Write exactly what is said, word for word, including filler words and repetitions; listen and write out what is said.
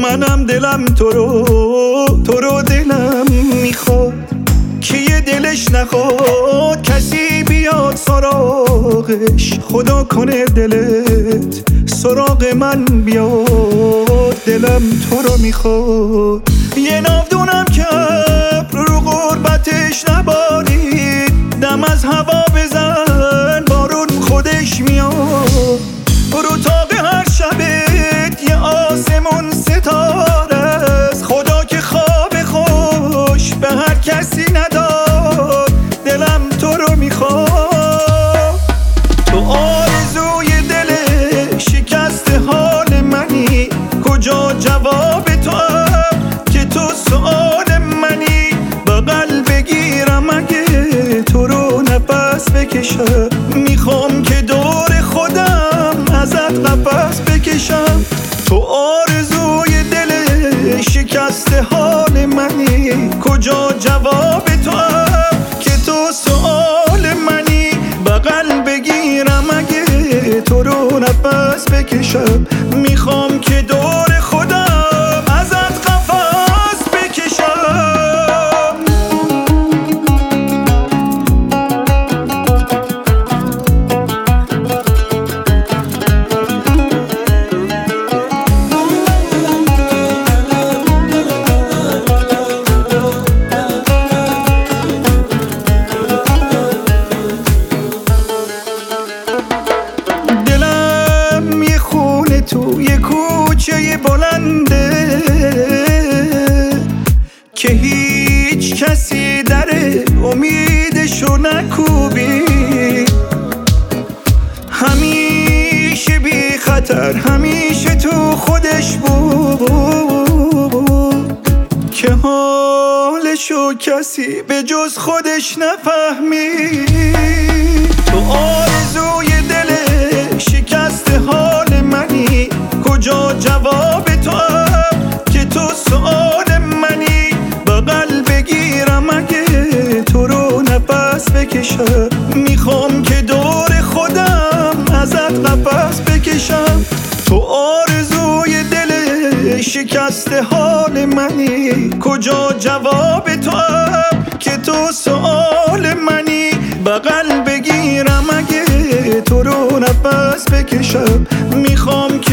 منم دلم تو رو تو رو دلم میخواد که یه دلش نخواد کسی بیاد سراغش. خدا کنه دلت سراغ من بیاد، دلم تو رو میخواد. یه ناودونم که رو غربتش نبارید، دم از هوا بزن بارون خودش میاد. رو تاق هر شبت یه آسمون ستاره است، خدا که خواب خوش به هر کسی نداد، دلم تو رو میخواد. تو آرزوی دل شکست حال منی، کجا جواب تو که تو سؤال منی. بغل بگیرم اگه تو رو نفس بکشم، میخوام که دور خودم ازت قفس بکشم. تو آرزوی دل شکست حال منی، کجا جواب تو که تو سؤال منی. بغل بگیرم اگه تو رو نفس بکشم، میخوام که دور خودم ازت قفس بکشم. تو یه کوچه بلنده که هیچ کسی در امیدشو نکوبی، همیشه بی خطر همیشه تو خودش بود که حالشو کسی به جز خودش نفهمید. تو آرزوی دل شکست حال منی، کجا جواب تو که تو سؤال منی. بغل بگیرم اگه تو رو نفس بکشم، میخوام که دور خودم ازت قفس بکشم. تو آرزوی دل شکست حال منی، کجا جواب تو که تو سؤال منی. بغل بگیرم اگه تو رو نفس بکشم، میخوام